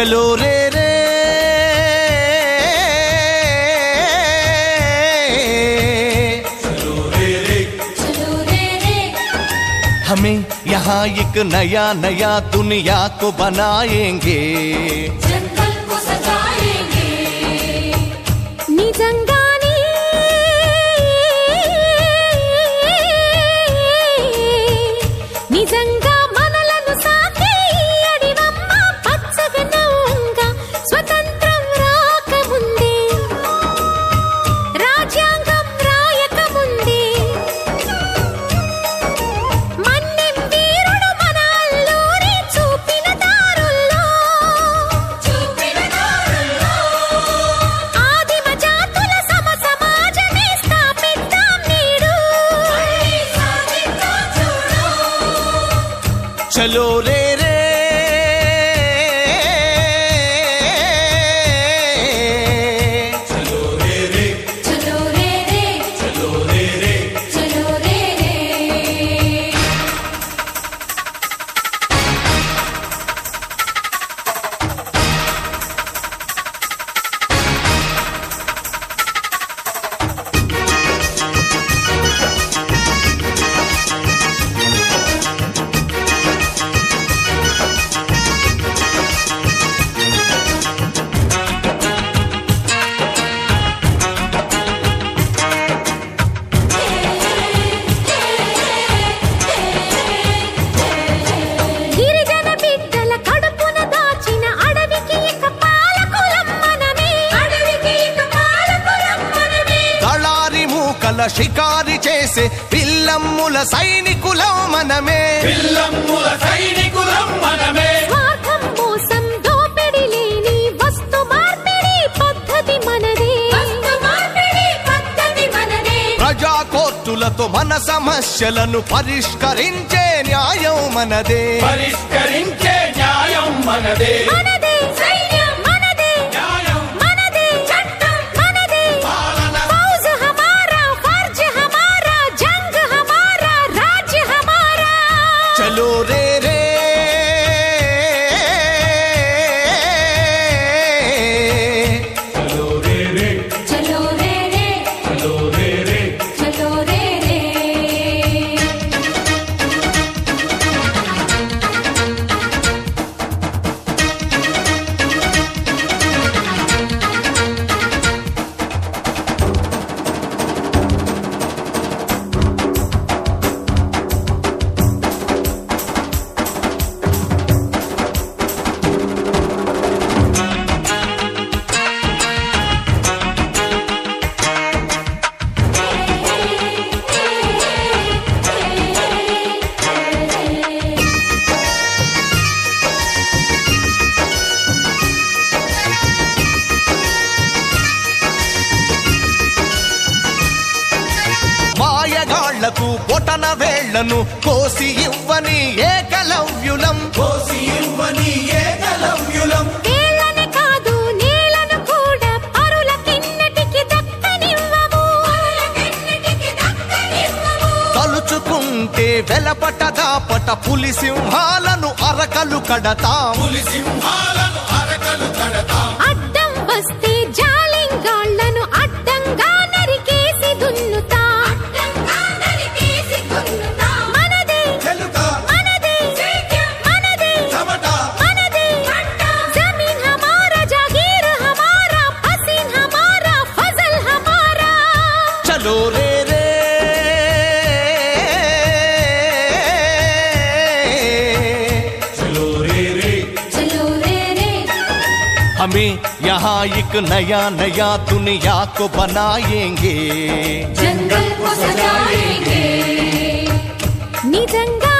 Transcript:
చలో రే రే हमें यहाँ एक नया नया दुनिया को बनाएंगे, जंगल को सजाएंगे। निजंगानी निजंगा मनలను సాకే అడివమ్మ పచ్చగా నవ్వంగా స్వతంత్రం రాకముందే రాజ్యాంగం రాయకముందే चलो रे रे चलो रे रे चलो रे रे चलो रे रे चलो रे रे। షికారి చేసే పిల్లమ్ముల సైనికులం మనమే, పిల్లమ్ముల సైనికులం మనమే. స్వార్థం మోసం దోపిడి లేని వస్తు మార్పిడి పద్ధతి మనదే, వస్తు మార్పిడి పద్ధతి మనదే. ప్రజా కోర్టులతో మన సమస్యలను పరిష్కరించే న్యాయం మనదే, పరిష్కరించే న్యాయం మనదే. మనదే సైన్యం మనదే, న్యాయం మనదే చట్టం మనదే, పాలన ఫౌజ్ హమారా ఫర్జ్ హమారా జంగ్ హమారా రాజ్య హమారా. చలో రే రే చలో రే రే చలో రే రే చలో రే రే చలో రే రే. మాయగాళ్లకు బొటన వేళ్లను కోసి ఇవ్వని ఏకలవ్యులం, కోసి ఇవ్వని ఏకలవ్యులం. నేలని కాదు నేలను కూడా పరుల కిన్నటికి దక్కనివ్వము, తలుచుకుంటే వెలపట దాపట పులి సింహాలను అరకలు కడతాం, పులి సింహాలను అరకలు కడతాం. అడ్డం వస్తే జాలింగాళ్లను అడ్డంగా నరికేసి దున్నుతా, మనదే తెలుక మనదే మనదే చెమట మనదే జమీన్ హమారా జాగీర్ హమారా పసీన్ హమారా ఫజల్ హమారా. చలో రే రే చలో రే రే చలో రే రే हमें यहाँ एक नया नया दुनिया को बनाएंगे, जंगल को सजाएंगे। निजंगा